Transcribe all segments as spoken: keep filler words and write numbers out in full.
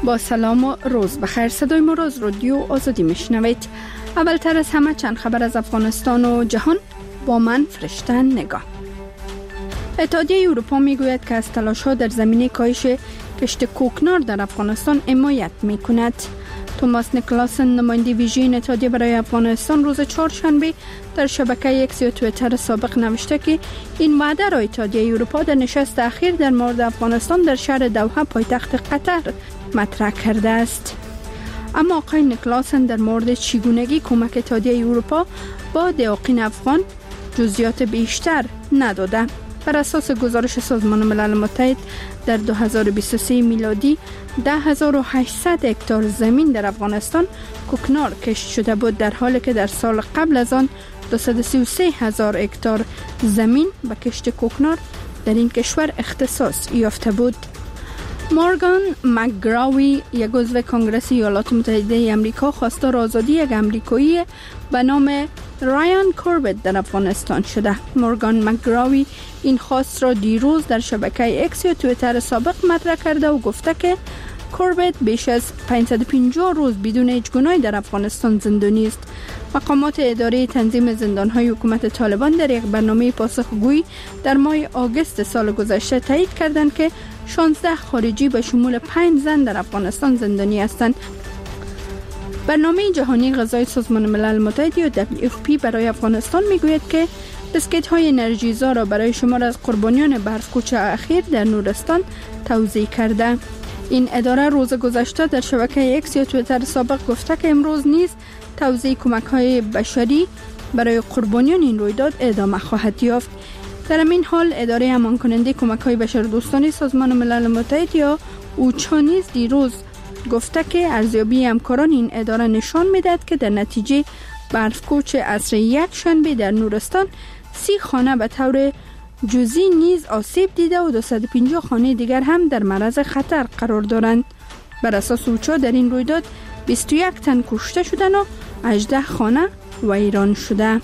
با سلام و روز بخیر. صدای ما روز رادیو آزادی میشنوید. اولتر از همه چند خبر از افغانستان و جهان با من فرشته نگاه. اتحادیه اروپا میگوید که از تلاش‌ها در زمینه کاهش کشت کوکنار در افغانستان حمایت میکند. توماس نیکلاسن، نماینده ویژه اتحادیه برای افغانستان، روز چهارشنبه در شبکه اکس یا توییتر سابق نوشته که این وعده را اتحادیه اروپا در نشست اخیر در مورد افغانستان در شهر دوحه پایتخت قطر مطرح کرده است. اما آقای نیکلاسن در مورد چگونگی کمک اتحادیه اروپا با دیاقین افغان جزئیات بیشتر نداده. بر اساس گزارش سازمان ملل متحد در دو هزار و بیست و سه میلادی ده هزار و هشتصد هکتار زمین در افغانستان کوکنار کشت شده بود، در حالی که در سال قبل از آن دویست و سی و سه هزار هکتار زمین به کشت کوکنار در این کشور اختصاص یافته بود. مورگان مکگراوی، یک عضو کنگره ایالات متحده آمریکا، خواستار آزادی یک آمریکایی به نام رایان کوربت در افغانستان شده. مورگان مکگراوی این خواست را دیروز در شبکه اکس یا توییتر سابق مطرح کرده و گفته که کوربت بیش از پانصد و پنجاه روز بدون هیچ گناهی در افغانستان زندانی است. مقامات اداره تنظیم زندان‌های حکومت طالبان در یک برنامه پاسخگویی در ماه آگوست سال گذشته تایید کردند که شانزده خارجی به شمول پنج زن در افغانستان زندانی هستند. برنامه جهانی غذای سازمان ملل متحد یا دبلیو اف پی برای افغانستان میگوید که بسکیت های انرژیزا را برای شمار از قربانیان برف‌کوچ اخیر در نورستان توزیع کرده. این اداره روز گذشته در شبکه اکس یا توییتر سابق گفته که امروز نیز توزیع کمک های بشری برای قربانیان این رویداد ادامه خواهد یافت. در این حال اداره امان کننده کمک های بشردوستانه سازمان ملل متحد یا اوچا نیز دیروز گفته که ارزیابی همکاران این اداره نشان میدهد که در نتیجه برف‌کوچ عصر یک شنبه در نورستان سی خانه به طور جزئی نیز آسیب دیده و دویست و پنجاه خانه دیگر هم در معرض خطر قرار دارند. بر اساس اوچا در این رویداد بیست و یک تن کشته شدند و هجده خانه ویران شده.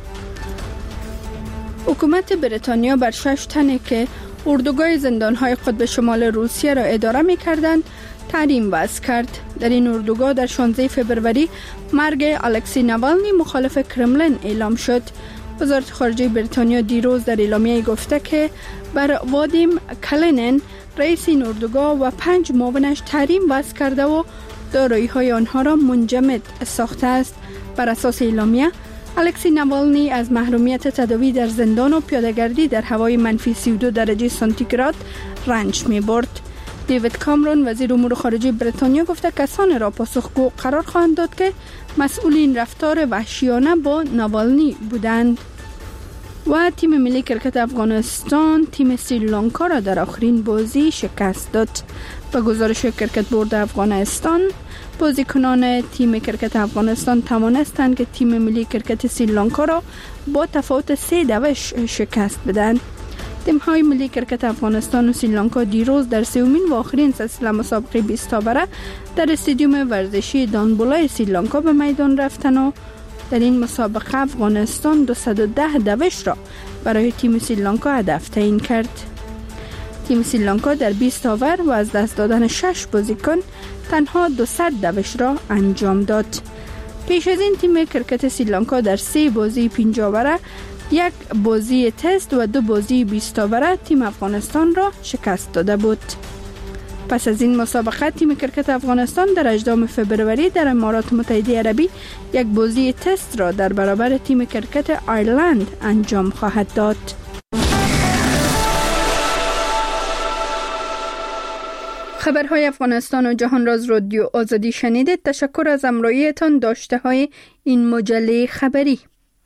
حکومت بریتانیا بر شش تنی که اردوگاه زندان‌های قطب شمال روسیه را اداره می‌کردند تحریم وضع کرد. در این اردوگاه در شانزده فوریه مرگ الکسی ناوالنی مخالف کرملین اعلام شد. وزارت خارجه بریتانیا دیروز در اعلامیه گفته که بر وادیم کلینن، رئیس این اردوگاه و پنج معاونش تحریم وضع کرده و دارایی‌های آنها را منجمد ساخته است. بر اساس اعلامیه الکسی ناوالنی از محرومیت تداوی در زندان و پیاده‌گردی در هوای منفی سی و دو درجه سانتیگراد رنج می‌برد. دیوید کامرون، وزیر امور خارجه بریتانیا، گفته کسانی را پاسخگو قرار خواهند داد که مسئول این رفتار وحشیانه با ناوالنی بودند. و تیم ملی کرکت افغانستان تیم سریلانکا را در آخرین بازی شکست داد. با گزارش کرکت بورد افغانستان، بازیکنان تیم کرکت افغانستان توانستند که تیم ملی کرکت سریلانکا را با تفاوت سه دوش شکست بدهند. تیم‌های ملی کرکت افغانستان و سریلانکا دیروز در سومین و آخرین سلسله مسابقه بیست تابره در استادیوم ورزشی دانبولای سریلانکا به میدان رفتند و در این مسابقه افغانستان دویست و ده دوش را برای تیم سریلانکا هدف تعیین کرد. تیم سریلانکا در بیست آور و از دست دادن شش بازیکن تنها دویست دوش را انجام داد. پیش از این تیم کرکت سریلانکا در سه بازی پنج آوره، یک بازی تست و دو بازی بیست آوره تیم افغانستان را شکست داده بود. پس از این مسابقه تیم کرکت افغانستان در هجدهم فوریه در امارات متحده عربی یک بازی تست را در برابر تیم کرکت ایرلند انجام خواهد داد. خبرهای افغانستان و جهان راز رادیو آزادی شنیدید. تشکر از همراهیتان. داشته های این مجله خبری.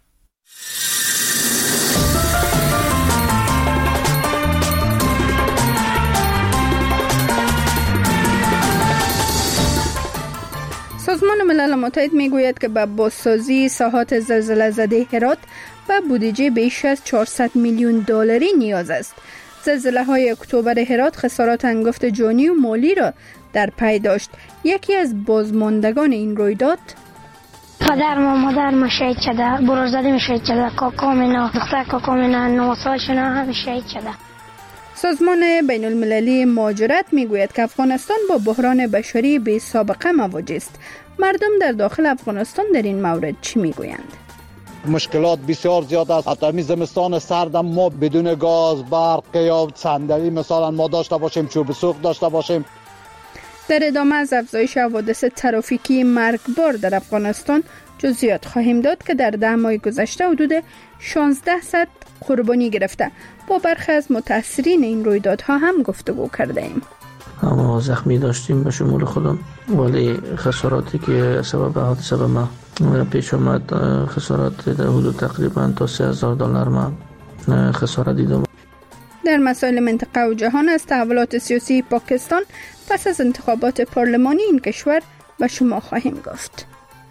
سازمان ملل متحد میگوید که به بازسازی ساحات زلزله زده هرات و بودجه بیش از چهارصد میلیون دلاری نیاز است. زلزله های اکتبر هرات خسارات هنگفت جانی و مالی را در پی داشت. یکی از بازماندگان این رویداد: پدر و مادر ما شهید شده، برادرم شهید شده، کاکام اینا، دختر کاکام اینا، نه سالشون هم شهید شده. سازمان بین المللی مهاجرت میگوید که افغانستان با بحران بشری بی سابقه مواجه است. مردم در داخل افغانستان در این مورد چی میگویند؟ مشکلات بسیار زیاد است. حتی می زمستان سردم ما بدون گاز، برق یا صندلی مثلا ما داشته باشیم، چوب سوخت داشته باشیم. در ادامه از افزایش حوادث ترافیکی مرگبار در افغانستان جزئیات خواهیم داد که در ده ماه گذشته حدود شانزده صد قربانی گرفته. با برخی از متأثرین این رویدادها هم گفتگو کرده ایم. ما زخمی داشتیم به شمول خودم، ولی خساراتی که سبب حادثه به ما پیش آمد خسارات در حدود تقریبا تا سه هزار دلار ما خسارت دیدم. در مسائل منطقه و جهان از تحولات سیاسی پاکستان پس از انتخابات پارلمانی این کشور به شما خواهیم گفت.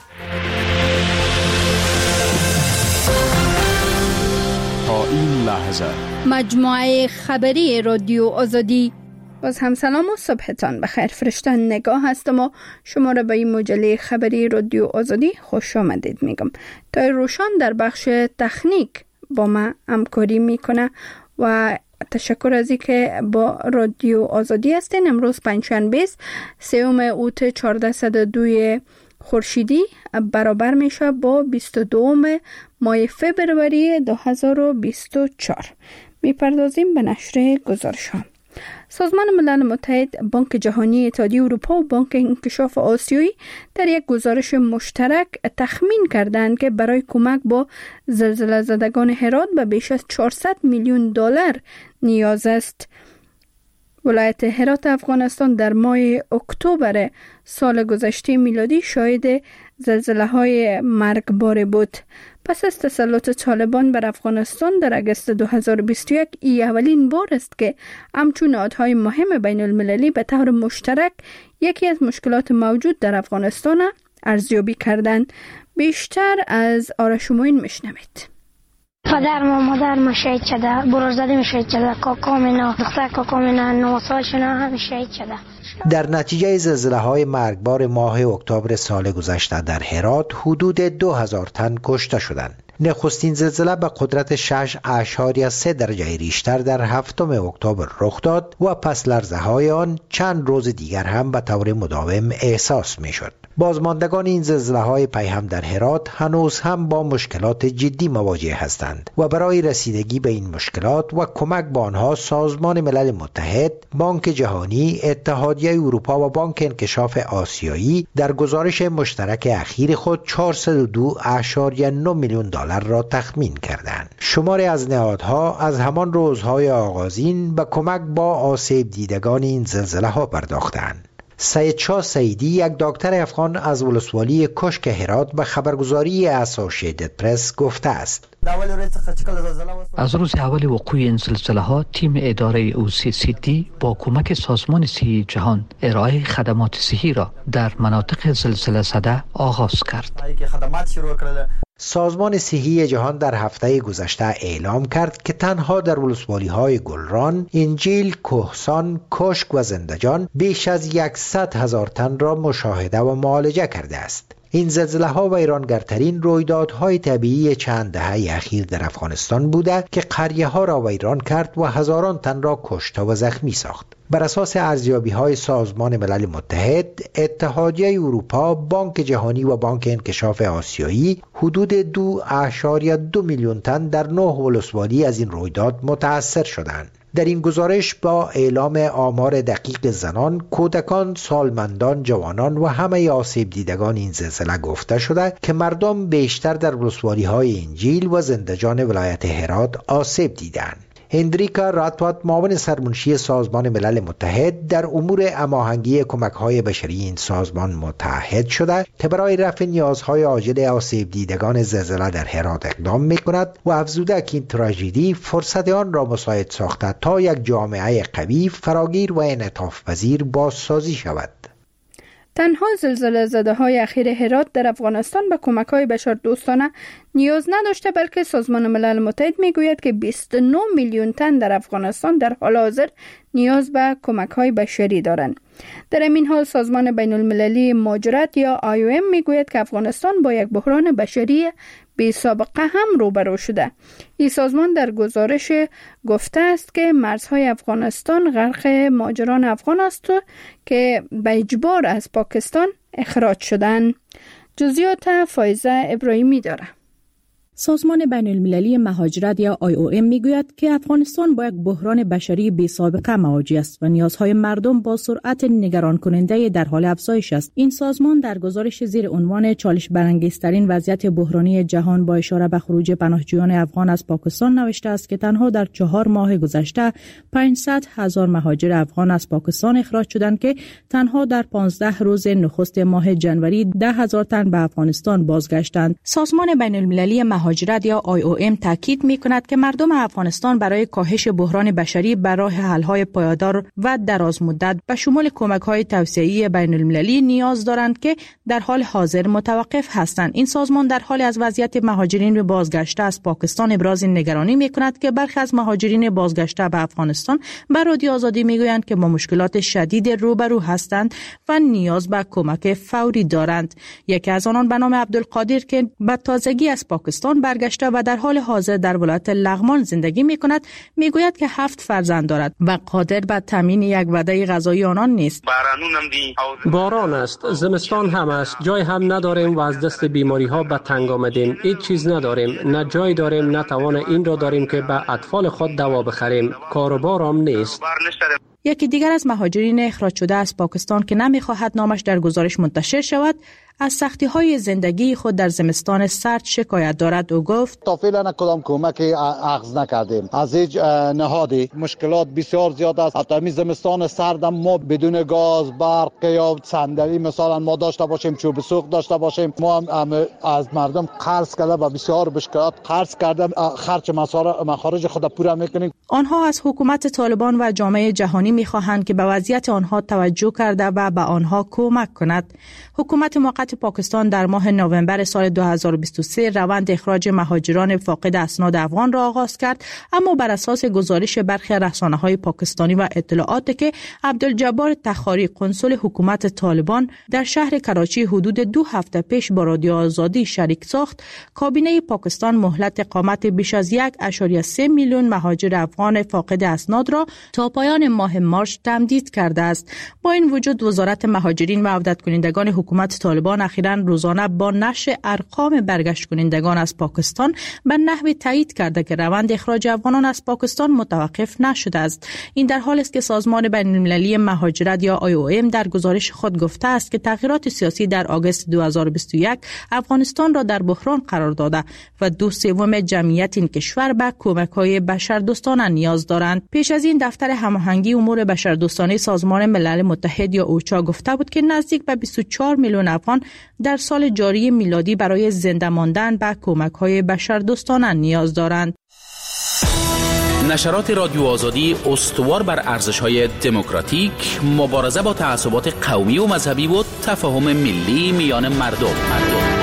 تا این لحظه مجموعه خبری رادیو آزادی. باز هم سلام و صبحتان بخیر. فرشته نگاه هستم و شما را به این مجله خبری رادیو آزادی خوش آمدید میگم. تا روشان در بخش تکنیک با ما همکاری میکنه و تشکر از اینکه با رادیو آزادی هستین. امروز پنجشنبه است، سوم اوت چهارصد و دو خورشیدی برابر میشه با بیست و دو ماه فبروری دو هزار و بیست و چهار. میپردازیم به نشر گزارش‌ها. سازمان ملل متحد، بانک جهانی، اتحادیه اروپا و بانک انکشاف آسیایی در یک گزارش مشترک تخمین کردند که برای کمک با زلزله زدگان هرات به بیش از چهارصد میلیون دلار نیاز است. ولایت هرات افغانستان در ماه اکتبر سال گذشته میلادی شاهد زلزله‌های مرگبار بود. پس از تسلط طالبان بر افغانستان در اگست دو هزار و بیست و یک، ای اولین بار است که همچون نهادهای مهم بین المللی به طور مشترک یکی از مشکلات موجود در افغانستان ارزیابی کردند. بیشتر از آرش موین میشنوید. پدر و مادر ما شهید شده، برادر می شهید شده، کاکام اینا، دختر کاکام اینا، نه سالشون هم شهید شده. در نتیجه زلزله‌های مرگبار ماه اکتبر سال گذشته در هرات حدود دو هزار تن کشته شدند. نخستین زلزله به قدرت شش اشاریه سه درجه ریشتر در هفتم اکتبر رخ داد و پس لرزه‌های آن چند روز دیگر هم به طور مداوم احساس می‌شد. بازماندگان این زلزله‌های پیهم در هرات هنوز هم با مشکلات جدی مواجه هستند و برای رسیدگی به این مشکلات و کمک به آنها سازمان ملل متحد، بانک جهانی، اتحادیه اروپا و بانک انکشاف آسیایی در گزارش مشترک اخیر خود چهارصد و دو اشاریه نه میلیون دلار را تخمین کردند. شماری از نهادها از همان روزهای آغازین به کمک با آسیب دیدگان این زلزله‌ها پرداختند. سید شاه سیدی، یک دکتر افغان از ولسوالی کشک هرات، به خبرگزاری اسوسییتد پرس گفته است: از روز اول وقوع این زلزله ها تیم اداره او سی سی دی با کمک سازمان صحی جهان ارائه خدمات صحی را در مناطق زلزله زده آغاز کرد. سازمان صحی جهان در هفته گذشته اعلام کرد که تنها در ولسوالی‌های گلران، انجیل، کهسان، کشک و زندجان بیش از صد هزار تن را مشاهده و معالجه کرده است. این زلزله‌ها و ویرانگرترین رویدادهای طبیعی چند دهه اخیر در افغانستان بوده که قریه‌ها را ویران کرد و هزاران تن را کشته و زخمی ساخت. بر اساس ارزیابی‌های سازمان ملل متحد، اتحادیه اروپا، بانک جهانی و بانک انکشاف آسیایی حدود دو اشاریه دو میلیون تن در نه ولسوالی از این رویداد متأثر شدند. در این گزارش با اعلام آمار دقیق زنان، کودکان، سالمندان، جوانان و همه آسیب دیدگان این زلزله گفته شده که مردم بیشتر در ولسوالی‌های انجیل و زندجان ولایت هرات آسیب دیدند. هندریکا راتوات، معاون سرمنشی سازمان ملل متحد در امور هماهنگی کمک‌های بشری این سازمان، متحد شده که برای رفع نیازهای عاجل آسیب دیدگان زلزله در هرات اقدام می‌کند و افزوده که این تراژدی فرصت آن را مساعد ساخته تا یک جامعه قوی، فراگیر و انعطاف پذیر بازسازی شود. تنها زلزله زده های اخیر هرات در افغانستان به کمک های بشر دوستانه نیاز نداشته، بلکه سازمان ملل متحد میگوید که بیست و نه میلیون تن در افغانستان در حال حاضر نیاز به کمک های بشری دارند. در این حال سازمان بین المللی مهاجرت یا آی او ام میگوید که افغانستان با یک بحران بشری بی سابقه هم روبرو شده. این سازمان در گزارش گفته است که مرزهای افغانستان غرق مهاجران افغان است که به اجبار از پاکستان اخراج شدند. جزئیات فایزه ابراهیمی داره. سازمان بین المللی مهاجرت یا آی او ام میگوید که افغانستان با یک بحران بشری بی سابقه مواجه است و نیازهای مردم با سرعت نگران کننده در حال افزایش است. این سازمان در گزارش زیر عنوان چالش برانگیزترین وضعیت بحرانی جهان با اشاره به خروج پناهجویان افغان از پاکستان نوشته است که تنها در چهار ماه گذشته پانصد هزار مهاجر افغان از پاکستان اخراج شدند که تنها در پانزده روز نخست ماه جنوری ده هزار تن به افغانستان بازگشتند. سازمان بین المللی مهاجرت یا آی او ام تاکید می‌کند که مردم افغانستان برای کاهش بحران بشری به راه حل‌های پایدار و درازمدت به شمول کمک‌های توسعه‌ای بین‌المللی نیاز دارند که در حال حاضر متوقف هستند. این سازمان در حال از وضعیت مهاجرین بازگشته از پاکستان ابراز نگرانی می‌کند که برخی از مهاجرین بازگشته به افغانستان به رادیو آزادی می‌گویند که با مشکلات شدید روبرو هستند و نیاز به کمک فوری دارند. یکی از آنان به نام عبدالقادر که به تازگی از پاکستان برگشته و در حال حاضر در ولایت لغمان زندگی می کند میگوید که هفت فرزند دارد و قادر به تامین یک وعده غذایی آنان نیست. باران است، زمستان هم است، جای هم نداریم و از دست بیماری ها به تنگ آمدیم. هیچ چیز نداریم، نه جای داریم نه توان این را داریم که به اطفال خود دوا بخریم. کار و بار هم نیست. یکی دیگر از مهاجرین اخراج شده از پاکستان که نمیخواهد نامش در گزارش منتشر شود از سختی های زندگی خود در زمستان سرد شکایت دارد و گفت تا فعلا کدام کمکی اخذ نکردیم از هیچ نهادی. مشکلات بسیار زیاد است. حتی می زمستان سرد ما بدون گاز، برق یا صندلی مثلا ما داشته باشیم، چوب سوخت داشته باشیم، ما هم از مردم قرض کرده و بسیار مشکلات قرض کرده خرج مخارج خود پورا میکنیم. آنها از حکومت طالبان و جامعه جهانی میخواهند که به وضعیت آنها توجه کرده و به آنها کمک کند. حکومت موقت پاکستان در ماه نوامبر سال دو هزار و بیست و سه روند اخراج مهاجران فاقد اسناد افغان را آغاز کرد، اما بر اساس گزارش برخی رسانه‌های پاکستانی و اطلاعاتی که عبدالجبار تخاری قنصل حکومت طالبان در شهر کراچی حدود دو هفته پیش با رادیو آزادی شریک ساخت، کابینه پاکستان مهلت اقامت بیش از یک ممیز سه میلیون مهاجر افغان فاقد اسناد را تا پایان ماه مارس تمدید کرده است. با این وجود وزارت مهاجرین و عودت کنندگان حکومت طالبان اخیراً روزانه با نشر ارقام برگشت کنندگان از پاکستان به نحوی تایید کرده که روند اخراج افغانان از پاکستان متوقف نشده است. این در حالی است که سازمان بین المللی مهاجرت یا آی او ام در گزارش خود گفته است که تغییرات سیاسی در آگوست دو هزار و بیست و یک افغانستان را در بحران قرار داده و دو سوم جمعیت این کشور به کمک‌های بشردوستانه نیاز دارند. پیش از این دفتر هماهنگی امور بشردوستانه سازمان ملل متحد یا اوچا گفته بود که نزدیک به بیست و چهار میلیون افغان در سال جاری میلادی برای زنده ماندن به کمک‌های بشردوستانه نیاز دارند. نشرات رادیو آزادی استوار بر ارزش‌های دموکراتیک، مبارزه با تعصبات قومی و مذهبی و تفاهم ملی میان مردم. مردم.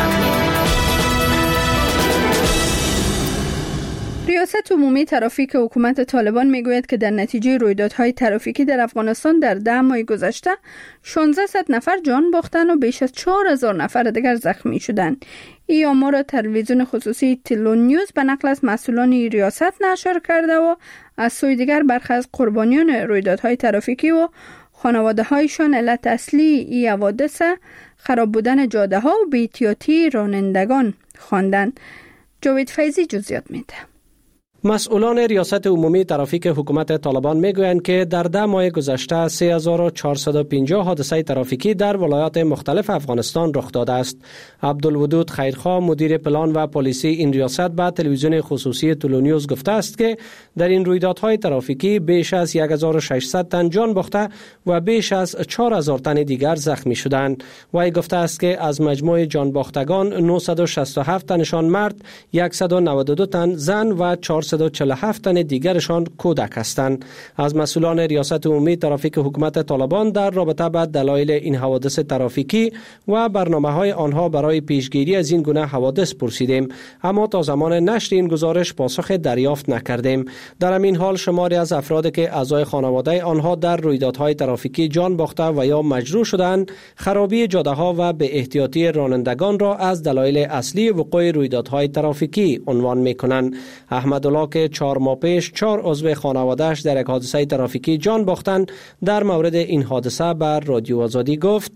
ریاست عمومی ترافیک حکومت طالبان میگوید که در نتیجه رویدادهای ترافیکی در افغانستان در ده ماه گذشته شانزده نفر جان باختن و بیش از چهار هزار نفر دیگر زخمی شدند. این آمار را تلویزیون خصوصی تلون نیوز به نقل از مسئولان ریاست نشر کرده و از سوی دیگر برخی از قربانیان رویدادهای ترافیکی و خانواده هایشان علت اصلی این حوادث خراب بودن جاده ها و بی‌احتیاطی رانندگان خواندند. جاوید فیضی جزئیات میده. مسئولان ریاست عمومی ترافیک حکومت طالبان میگویند که در ده ماه گذشته سه هزار و چهارصد و پنجاه حادثه ترافیکی در ولایات مختلف افغانستان رخ داده است. عبدالودود خیرخواه مدیر پلان و پلیسی این ریاست به تلویزیون خصوصی تلونیوز گفته است که در این رویدادهای ترافیکی بیش از هزار و ششصد تن جان باخته و بیش از چهار هزار تن دیگر زخمی شدند. وی گفته است که از مجموع جان باختگان نهصد و شصت و هفت تنشان مرد، صد و نود و دو تن زن و چهارصد صد و چهل و هفت تن دیگرشان کودک هستند. از مسئولان ریاست عمومی ترافیک حکومت طالبان در رابطه با دلایل این حوادث ترافیکی و برنامه‌های آنها برای پیشگیری از این گونه حوادث پرسیدیم، اما تا زمان نشر این گزارش پاسخ دریافت نکردیم. در همین حال شماری از افرادی که اعضای خانواده آنها در رویدادهای ترافیکی جان باخته و یا مجروح شدند، خرابی جاده‌ها و به احتیاطی رانندگان را از دلایل اصلی وقوع رویدادهای ترافیکی عنوان می‌کنند. احمدالله که چهار ماه پیش چهار عضو خانواده‌اش در یک حادثه ترافیکی جان باختند، در مورد این حادثه بر رادیو آزادی گفت: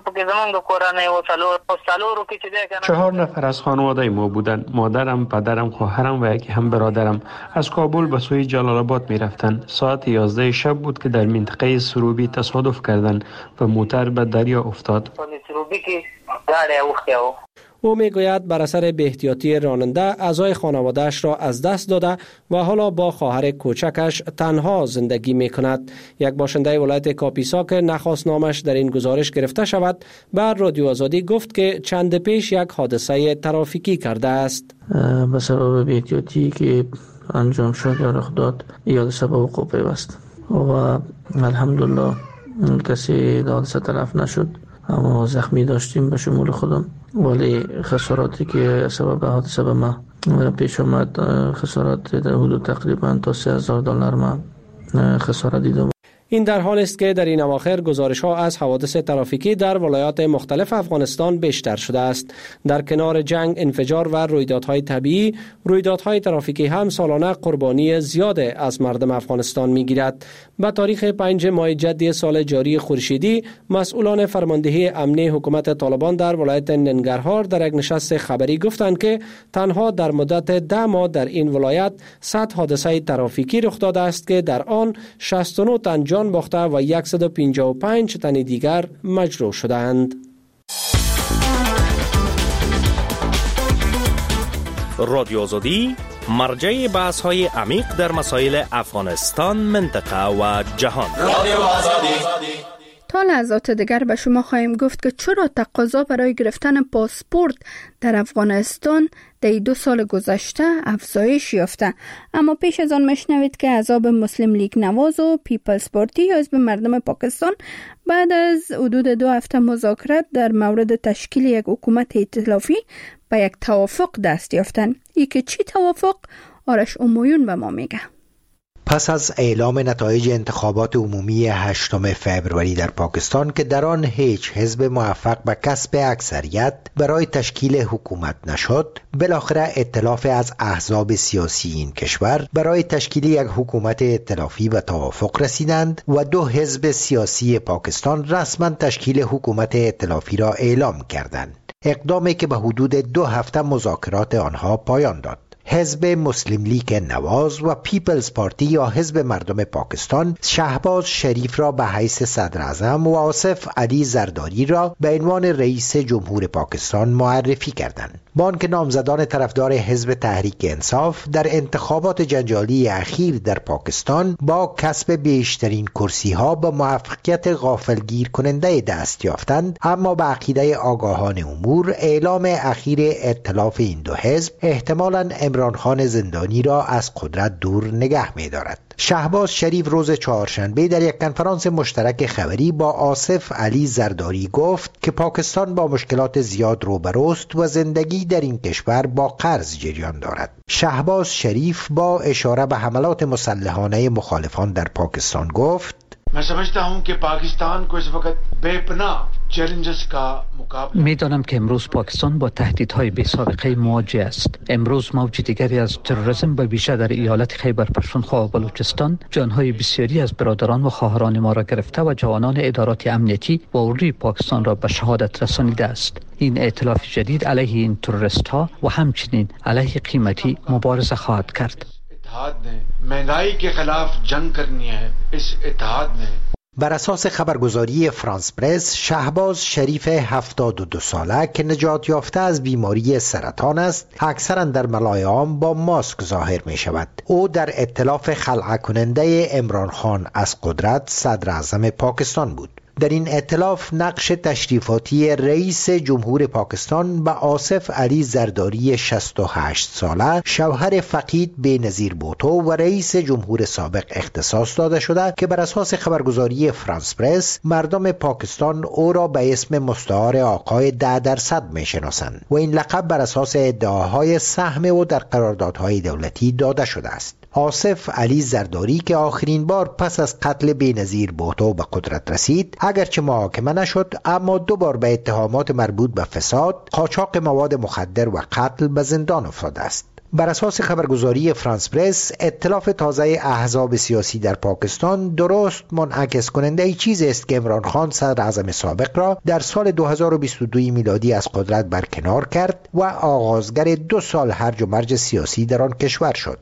چهار نفر از خانواده ما بودند. مادرم، پدرم، خواهرم و یکی هم برادرم از کابل به سوی جلال آباد می رفتند. ساعت یازده شب بود که در منطقه سروبی تصادف کردند و موتر به دریا افتاد. او میگوید بر اثر بی احتیاطی راننده اعضای خانواده‌اش را از دست داده و حالا با خواهر کوچکش تنها زندگی میکند. یک باشنده ولایت کاپیسا که نخواست نامش در این گزارش گرفته شود، بر رادیو آزادی گفت که چند پیش یک حادثه ترافیکی کرده است. به سبب بی احتیاطی که انجام شد یا رخ داد یا سبب وقوع پیوست و الحمدلله کسی در حادثه تلف نشد، اما زخمی داشتیم به شمول خودم، ولی خساراتی که سبب حادثه به ما پیش آمد خسارات در حدود تقریبا تا سه هزار دلار ما خسارت دیدم. این در حال است که در این اواخر گزارش‌ها از حوادث ترافیکی در ولایات مختلف افغانستان بیشتر شده است. در کنار جنگ، انفجار و رویدادهای طبیعی، رویدادهای ترافیکی هم سالانه قربانی زیاد از مردم افغانستان می‌گیرد. با تاریخ پنج ماه جدی سال جاری خورشیدی، مسئولان فرماندهی امنی حکومت طالبان در ولایت ننگرهار در یک نشست خبری گفتند که تنها در مدت ده ماه در این ولایت صد حادثه ترافیکی رخ داده است که در آن شصت و نه تن جان باخته و صد و پنجاه و پنج تن دیگر مجروح شدند. رادیو آزادی مرجع بحث های عمیق در مسائل افغانستان، منطقه و جهان. رادیو آزادی. تا لحظات دیگر به شما خواهیم گفت که چرا تقاضا برای گرفتن پاسپورت در افغانستان در دو سال گذشته افزایش یافته. اما پیش از آن مشنوید که احزاب مسلم لیگ نواز و پیپلز پارتی یا حزب مردم پاکستان بعد از حدود دو هفته مذاکرات در مورد تشکیل یک حکومت ائتلافی به یک توافق دست یافتند. یکی چی توافق؟ آرش امویون به ما میگه. پس از اعلام نتایج انتخابات عمومی هشتم فوریه در پاکستان که در آن هیچ حزب موفق به کسب اکثریت برای تشکیل حکومت نشد، بالاخره ائتلاف از احزاب سیاسی این کشور برای تشکیل یک حکومت ائتلافی به توافق رسیدند و دو حزب سیاسی پاکستان رسما تشکیل حکومت ائتلافی را اعلام کردند. اقدامی که به حدود دو هفته مذاکرات آنها پایان داد. حزب مسلم لیگ نواز و پیپلز پارتی یا حزب مردم پاکستان شهباز شریف را به حیث صدر اعظم و آصف علی زرداری را به عنوان رئیس جمهور پاکستان معرفی کردند. با آنکه نامزدان طرفدار حزب تحریک انصاف در انتخابات جنجالی اخیر در پاکستان با کسب بیشترین کرسی ها به موفقیت غافلگیر کننده دست یافتند، اما به عقیده آگاهان امور اعلام اخیر ائتلاف این دو حزب احتمالاً عمران خان زندانی را از قدرت دور نگه می دارد. شهباز شریف روز چهارشنبه در یک کنفرانس مشترک خبری با آصف علی زرداری گفت که پاکستان با مشکلات زیاد روبروست و زندگی در این کشور با قرض جریان دارد. شهباز شریف با اشاره به حملات مسلحانه مخالفان در پاکستان گفت: मैं समझता हूं कि पाकिस्तान को इस वक्त बेपनाह चैलेंजेस का मुकाबला می‌دانم که امروز پاکستان با تهدیدهای بی سابقه مواجه است. امروز موج دیگری از تروریسم به ویژه در ایالت خیبر پختونخوا و بلوچستان جانهای بسیاری از برادران و خواهران ما را گرفته و جوانان ادارات امنیتی و اردوی پاکستان را به شهادت رسانیده است. این ائتلاف جدید علیه این تروریست ها و همچنین علیه قیمتی مبارزه خواهد کرد. महंगाई के खिलाफ जंग करनी है इस इत्तेहाद ने. بر اساس خبرگزاری فرانس پرس، شهباز شریف هفتاد و دو ساله که نجات یافته از بیماری سرطان است، اکثرا در ملایام با ماسک ظاهر می شود. او در ائتلاف خلع کننده عمران خان از قدرت صدر اعظم پاکستان بود. در این ائتلاف نقش تشریفاتی رئیس جمهور پاکستان به آصف علی زرداری شصت و هشت ساله، شوهر فقید بینظیر بوتو و رئیس جمهور سابق اختصاص داده شده که بر اساس خبرگزاری فرانس پرس مردم پاکستان او را به اسم مستعار آقای ده درصد میشناسند و این لقب بر اساس ادعاهای سهم او در قراردادهای دولتی داده شده است. آصف علی زرداری که آخرین بار پس از قتل بینظیر بوتو به قدرت رسید، اگرچه محاکمه نشد اما دو بار به اتهامات مربوط به فساد، قاچاق مواد مخدر و قتل به زندان افتاده است. بر اساس خبرگزاری فرانس پرس، ائتلاف تازه احزاب سیاسی در پاکستان درست منعکس کننده ای چیز است که عمران خان صدر اعظم سابق را در سال دو هزار و بیست و دو میلادی از قدرت برکنار کرد و آغازگر دو سال هرج و مرج سیاسی در آن کشور شد.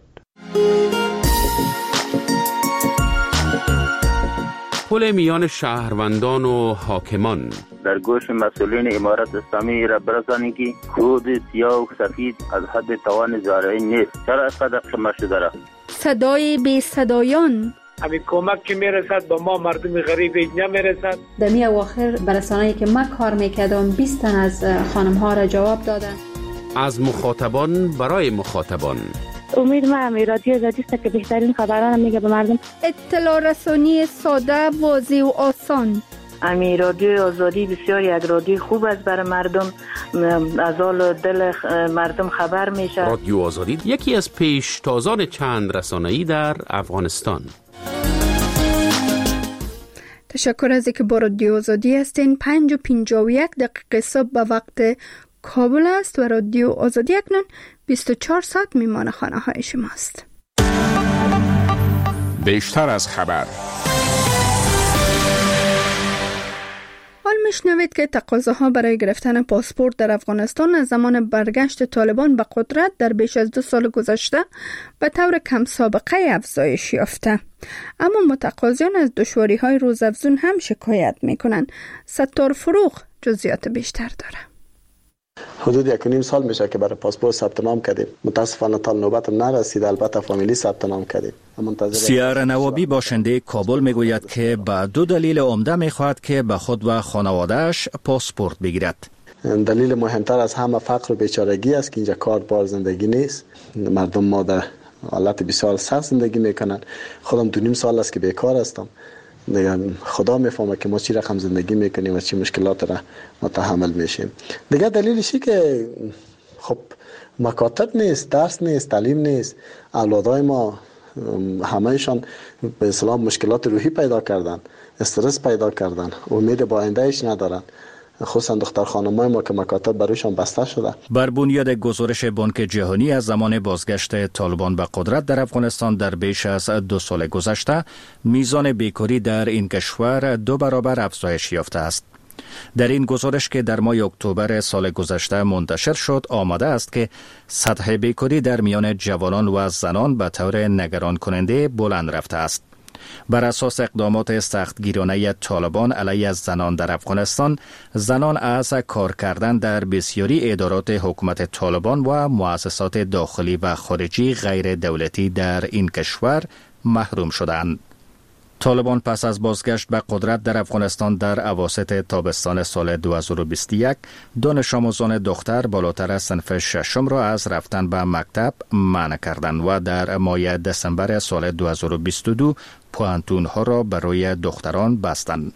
پل میان شهروندان و حاکمان در گوش مسئولین امارت اسلامی را برسانید که خود سیاه و سفید از حد توان زارعی نیست. چرا اینقدر شما شده را؟ صدای بی صدایان، همین کمک که میرسد با ما مردم غریب نمیرسد. در می اواخر برسانه‌ای که من کار میکردم بیست تن از خانم ها را جواب دادن. از مخاطبان برای مخاطبان. امید ما امی رادیو آزادی است که بهترین خبران میگه به مردم. اطلاع رسانی ساده، واضح و آسان. امی رادیو آزادی بسیار یک رادیو خوب است برای مردم، از حال دل مردم خبر میشه. رادیو آزادی یکی از پیشتازان چند رسانه‌ای در افغانستان. تشکر از اینکه با رادیو آزادی هستین. پنج و پنجاه و یک دقیقه صبح به وقت کابل است و رادیو آزادی اکنون بیست و چهار ساعت میمان خانه های شماست. بیشتر از خبر. حال میشنوید که تقاضاها برای گرفتن پاسپورت در افغانستان از زمان برگشت طالبان به قدرت در بیش از دو سال گذشته به طور کم سابقه افزایش یافته. اما متقاضیان از دشواری های روزافزون هم شکایت میکنند. ستار فروغ جزئیات بیشتر داره. حدود یک و نیم سال میشه که برای پاسپورت ثبت نام کردیم. متاسفانه تا نوبت نرسید. البته فامیلی ثبت نام کردیم. سیار نوابی باشنده کابل میگوید که به دو دلیل عمده میخواهد که به خود و خانوادهش پاسپورت بگیرد. دلیل مهمتر از همه فقر و بیچارگی است که اینجا کار بار زندگی نیست. مردم ما در حالت بسیار سخت زندگی میکنن. خودم دو نیم سال است که بیکار هستم. دیگه خدا میفهمه که ما چی رقم زندگی میکنیم و چی مشکلات را متحمل میشیم. دیگه دلیلشی که خب مکاتب نیست، درس نیست، تعلیم نیست. اولادای ما همهشان به اصطلاح مشکلات روحی پیدا کردن، استرس پیدا کردن، امید با آیندهش ندارن. خصوصا دختر خانمای ما که مکاتب برایشان بسته شده. بر بنیاد گزارش بانک جهانی از زمان بازگشت طالبان به قدرت در افغانستان در بیش از دو سال گذشته، میزان بیکاری در این کشور دو برابر افزایش یافته است. در این گزارش که در ماه اکتبر سال گذشته منتشر شد آمده است که سطح بیکاری در میان جوانان و زنان به طور نگران کننده بلند رفته است. بر اساس اقدامات سختگیرانه طالبان علیه زنان در افغانستان، زنان از کار کردن در بسیاری ادارات حکومت طالبان و مؤسسات داخلی و خارجی غیر دولتی در این کشور محروم شدند. طالبان پس از بازگشت به قدرت در افغانستان در اواسط تابستان سال دو هزار و بیست و یک دانش آموزان دختر بالاتر از صنف ششم را از رفتن به مکتب منع کردند و در ماه دسامبر سال دو هزار و بیست و دو پوانتون ها را برای دختران بستند.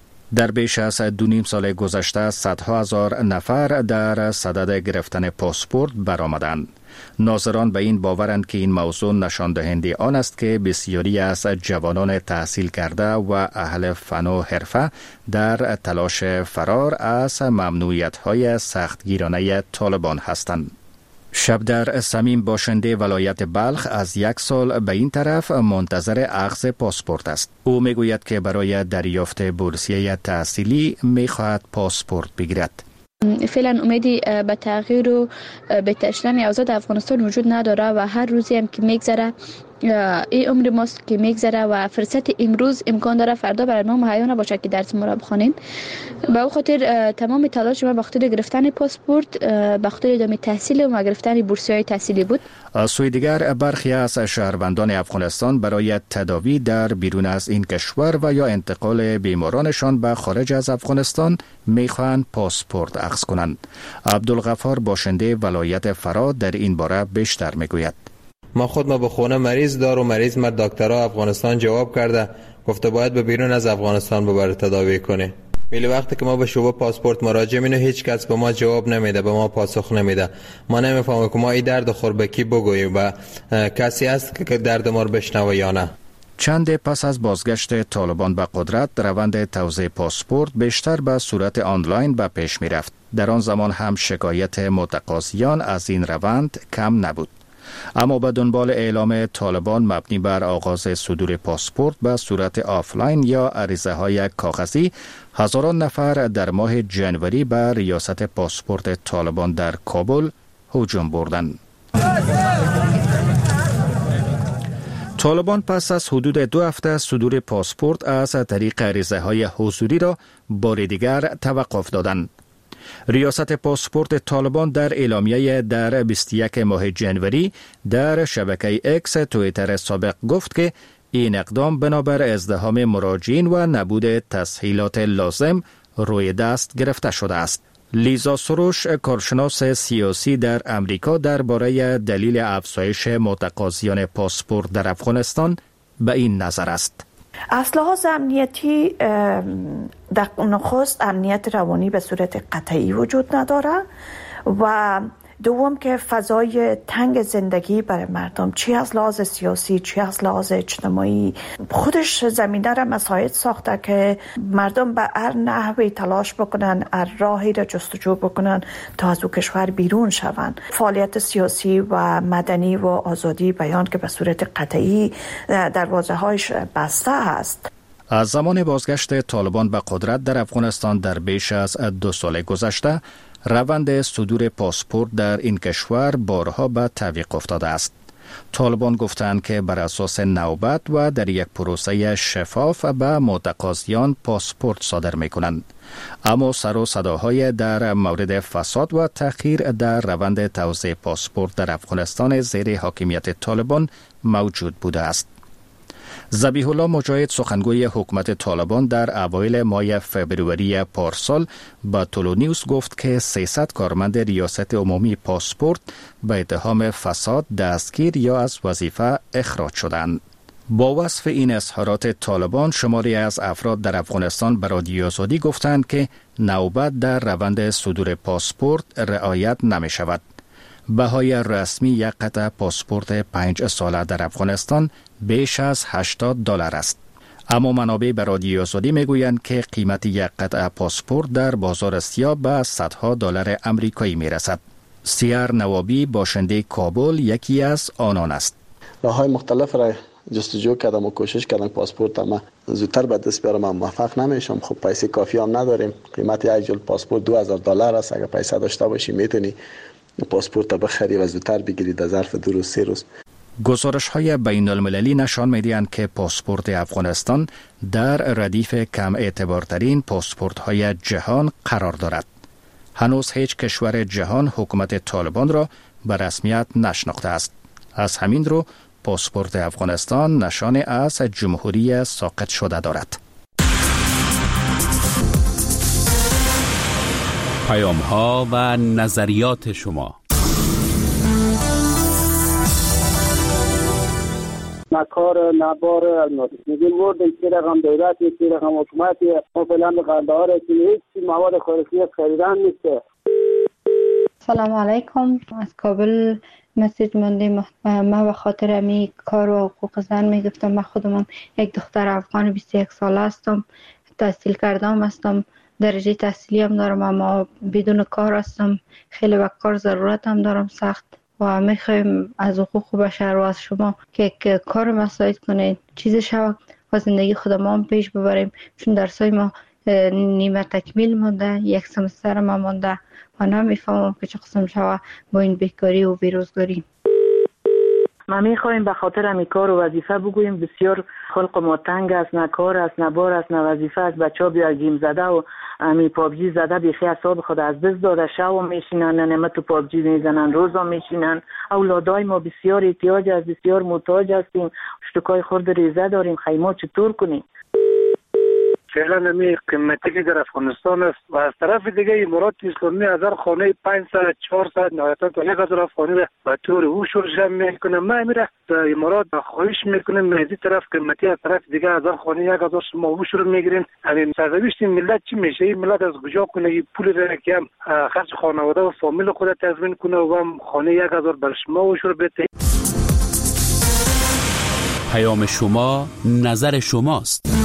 در بیش از دو نیم سال گذشته صدها هزار نفر در صدد گرفتن پاسپورت برآمدند. ناظران به این باورند که این موضوع نشان دهنده آن است که بسیاری از جوانان تحصیل کرده و اهل فن و حرفه در تلاش فرار از ممنوعیت‌های سختگیرانه طالبان هستند. شبدر صمیم باشنده ولایت بلخ از یک سال به این طرف منتظر اخذ پاسپورت است. او میگوید که برای دریافت بورسیه تحصیلی میخواهد پاسپورت بگیرد. فعلا امیدی به تغییر و به تشدید اوضاع افغانستان وجود نداره و هر روزی هم که میگذره این عمر ماست که میگذره و فرصت امروز امکان داره فردا برای ما مهیا نباشه که درس ما را بخوانیم. به او خاطر تمام تلاش ما به خاطر گرفتن پاسپورت، به خاطر ادامه تحصیل و گرفتن بورسیه‌های تحصیلی بود. از سوی دیگر برخی از شهروندان افغانستان برای تداوی در بیرون از این کشور و یا انتقال بیمارانشان به خارج از افغانستان میخواهند پاسپورت اخذ کنند. عبدالغفار باشنده ولایت فرا در این باره بیشتر میگوید. ما خود ما به خونه مریض دار و مریض مرد دکترها افغانستان جواب کرده گفته باید به بیرون از افغانستان ببره تداوی کنه. ولی وقتی که ما به شعبه پاسپورت مراجعه می‌کنیم هیچ کس به ما جواب نمیده، به ما پاسخ نمیده. ما نمیفهمیم که ما این درد خور به کی بگوییم و کسی هست که درد ما رو بشنوه یا نه. چند پس از بازگشت طالبان به قدرت، روند توزیع پاسپورت بیشتر به صورت آنلاین به پیش می‌رفت. در آن زمان هم شکایت متقاضیان از این روند کم نبود. اما به دنبال اعلام طالبان مبنی بر آغاز صدور پاسپورت به صورت آفلاین یا عریضه های کاغذی، هزاران نفر در ماه جنوری به ریاست پاسپورت طالبان در کابل هجوم بردند. طالبان پس از حدود دو هفته صدور پاسپورت از طریق عریضه های حضوری را بار دیگر توقف دادند. ریاست پاسپورت طالبان در اعلامیه در بیست و یکم ماه جنوری در شبکه اکس توییتر سابق گفت که این اقدام بنابر ازدحام مراجعین و نبود تسهیلات لازم روی دست گرفته شده است. لیزا سروش، کارشناس سیاسی در امریکا، درباره دلیل افزایش متقاضیان پاسپورت در افغانستان به این نظر است. از لحاظ امنیتی در نخست امنیت روانی به صورت قطعی وجود نداره و دوم که فضای تنگ زندگی برای مردم چی از لحاظ سیاسی چی از لحاظ اجتماعی خودش زمینه را مساعد ساخته که مردم به هر نحوی تلاش بکنن، هر راهی را جستجو بکنن تا از او کشور بیرون شوند. فعالیت سیاسی و مدنی و آزادی بیان که به صورت قطعی دروازه هایش بسته است. از زمان بازگشت طالبان به قدرت در افغانستان در بیش از دو سال گذشته، روند صدور پاسپورت در این کشور بارها به تعویق افتاده است. طالبان گفتند که بر اساس نوبت و در یک پروسه شفاف به متقاضیان پاسپورت صادر می‌کنند. اما سر و صداهای در مورد فساد و تأخیر در روند توزیع پاسپورت در افغانستان زیر حاکمیت طالبان موجود بوده است. ذبیح الله مجاهد، سخنگوی حکومت طالبان، در اوایل ماه فبروری پارسال با تولو نیوز گفت که سیصد کارمند ریاست عمومی پاسپورت به اتهام فساد دستگیر یا از وظیفه اخراج شدند. با وصف این اظهارات طالبان، شماری از افراد در افغانستان به رادیو آزادی گفتند که نوبت در روند صدور پاسپورت رعایت نمی شود. بهای رسمی یک قطعه پاسپورت پنج ساله در افغانستان بیش از هشتاد دلار است. اما منابع به رادیو آزادی میگویند که قیمت یک قطعه پاسپورت در بازار سیاه به صدها دلار امریکایی میرسد. سیار نوابی، باشنده کابل، یکی از آنان است. راه‌های مختلف را جستجو کردم و کوشش کردم پاسپورت ما زودتر به دست بیارم، من موفق نمیشم. خب پیسه کافی هم نداریم. قیمت یک جلد پاسپورت دو هزار دلار است. اگر پیسه داشته باشی میتونی پاسپورت بخری و زودتر بگیری در ظرف دو روز سه روز. گزارش های بین المللی نشان می‌دهند که پاسپورت افغانستان در ردیف کم اعتبارترین پاسپورت های جهان قرار دارد. هنوز هیچ کشور جهان حکومت طالبان را به رسمیت نشناخته است. از همین رو پاسپورت افغانستان نشان از جمهوری ساقط شده دارد. پیام ها و نظریات شما. نکار نبار الماس میگیم ورد چه رقم دولت چه رقم حکومت ما فعلا به قندهار هیچ مواد خوراکی خریدن نیست. سلام علیکم، از کابل مسیج موندیم. ما به خاطر امی کار و حقوق زن میگفتم. من خودم یک دختر افغان بیست و یک ساله هستم، تحصیل کردم هستم، درجه تحصیلی هم دارم، اما بدون کار هستم. خیلی به کار ضرورت هم دارم سخت و میخوایم از حقوق بشر و از شما که کار مساعد کنید، چیز شود و زندگی خودم هم پیش ببریم، چون درسای ما نیمه تکمیل مونده، یک سمستر ما مونده و نمیفهمم که چه قسم شود با این بیکاری و بیروزگاری. ما میخوایم به خاطر امی کار و وظیفه بگوییم بسیار خلق ما تنگ است، نه کار است، نه بار است، نه وظیفه است. بچه‌ها بیا گیم زده و امی پابجی زده بیخی حساب خود از دست داده، شو میشینن نعمت تو پابجی میزنن، روزا میشینن. اولادای ما بسیار احتیاج است، بسیار محتاج هستیم، اشتکای خورد ریزه داریم، خیمه چطور کنیم؟ فعلا نمی قیمتی که در افغانستان است و از طرف دیگه امارات اسلامی هزار خانه پانصد چهارصد نهایتا تا یک هزار خانه به طور او شورش میکنه. ما میره امارات خواهش میکنیم از این طرف قیمتی، از طرف دیگه هزار خانه یک هزار شما او شروع میگیرین. همین سرنوشت ملت چی میشه؟ این ملت از کجا کنه این پول را که هم خرج خانواده و فامیل خود تضمین کنه و هم خانه یک هزار بر شما او شروع بده؟ پیام شما نظر شماست.